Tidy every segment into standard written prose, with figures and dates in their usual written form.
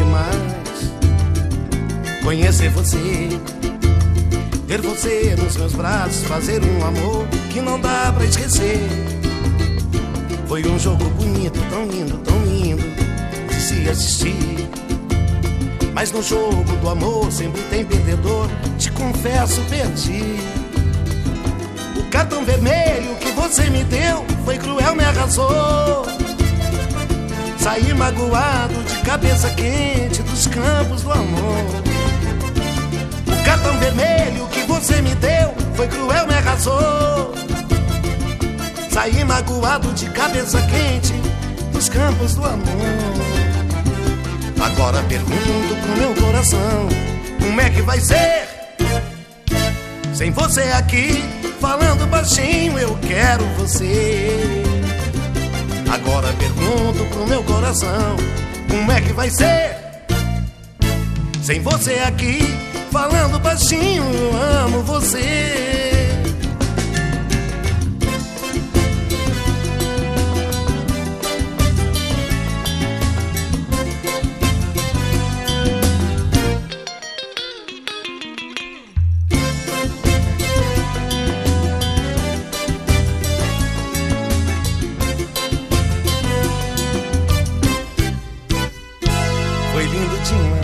demais conhecer você, ter você nos meus braços, fazer um amor que não dá pra esquecer. Foi um jogo bonito, tão lindo de se assistir. Mas no jogo do amor sempre tem perdedor, te confesso, perdi. O cartão vermelho que você me deu foi cruel, me arrasou. Saí magoado, de cabeça quente, dos campos do amor. O cartão vermelho que você me deu foi cruel, me arrasou. Saí magoado, de cabeça quente, dos campos do amor. Agora pergunto pro meu coração, como é que vai ser? Sem você aqui, falando baixinho, eu quero você. Agora pergunto pro meu coração, como é que vai ser? Sem você aqui, falando baixinho, eu amo você. Foi lindo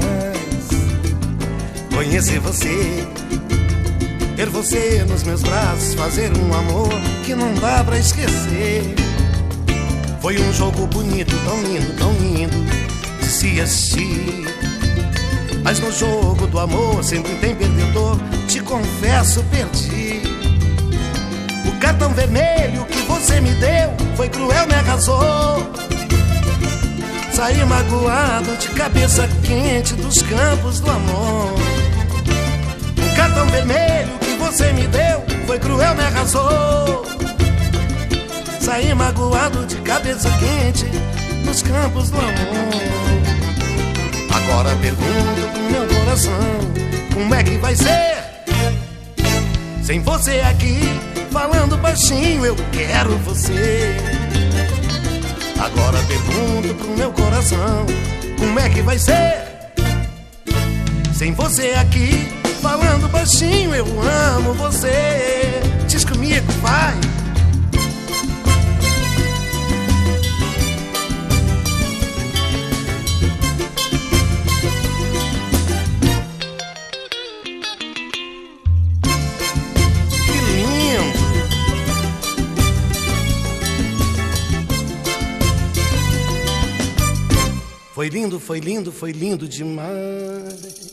demais conhecer você, ter você nos meus braços, fazer um amor que não dá pra esquecer. Foi um jogo bonito, tão lindo de se assistir. Mas no jogo do amor sempre tem perdedor, te confesso, perdi. O cartão vermelho que você me deu foi cruel, me arrasou. Saí magoado, de cabeça quente, dos campos do amor. O cartão vermelho que você me deu foi cruel, me arrasou. Saí magoado, de cabeça quente, dos campos do amor. Agora pergunto pro meu coração, como é que vai ser? Sem você aqui, falando baixinho, eu quero você. Agora pergunto pro meu coração, como é que vai ser? Sem você aqui, falando baixinho, eu amo você. Diz comigo, vai. Foi lindo demais.